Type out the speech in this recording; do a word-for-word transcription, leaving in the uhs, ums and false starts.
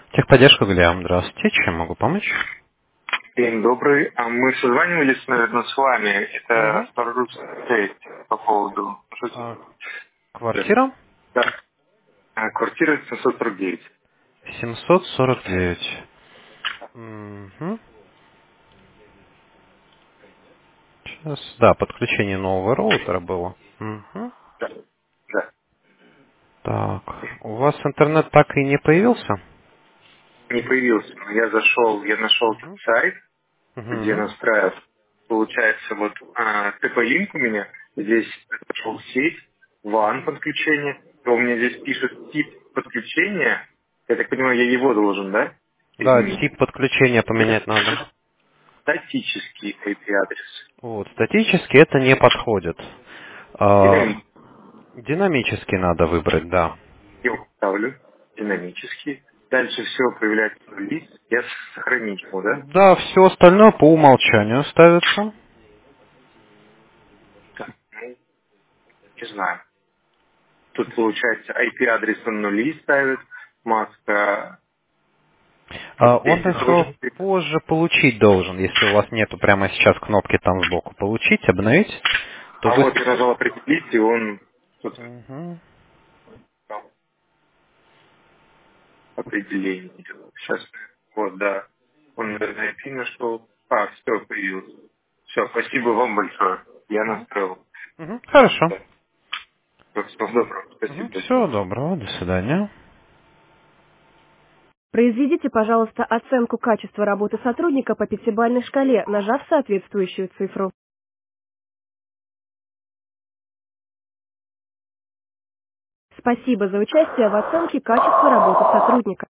Техподдержка Галиам, здравствуйте. Чем могу помочь? День добрый. А мы созванивались, наверное, с вами. Это Угу. Старорусская по поводу... А, квартира Да. А, Квартира семьсот сорок девять. семьсот сорок девять. Угу. Сейчас, да, подключение нового роутера было. Угу. Да. Да. Так, у вас интернет так и не появился? Не появился. Но я зашел, я нашел этот Угу. сайт, где Угу. настраивать. Получается, вот а, тэ пэ-линк у меня. Здесь нашел сеть, ван подключение. То у меня здесь пишет тип подключения. Я так понимаю, я его должен, да, Да, изменить? тип подключения поменять надо. Статический ай пи-адрес. Вот, статически это не подходит. А, Динамический. динамически надо выбрать, да. Я его ставлю динамически. Дальше все появляется в лист. Я сохранить его, да? Да, все остальное по умолчанию ставится. Так, ну, не знаю. Тут получается ай пи-адрес он нули ставит, маска. А, Вот Он здесь еще должен... позже получить должен, если у вас нету прямо сейчас кнопки там сбоку «Получить», «Обновить», то А вы... вот я нажал определить, и он тут Мгм. там определение идет. Сейчас, вот, да. Он, наверное, ай пи нашел. А, все, появился. Все, спасибо вам большое. Я настроил. Мгм. Хорошо. Да. Всего доброго. Спасибо. До Всего свидания. доброго, до свидания. Произведите, пожалуйста, оценку качества работы сотрудника по пятибалльной шкале, нажав соответствующую цифру. Спасибо за участие в оценке качества работы сотрудника.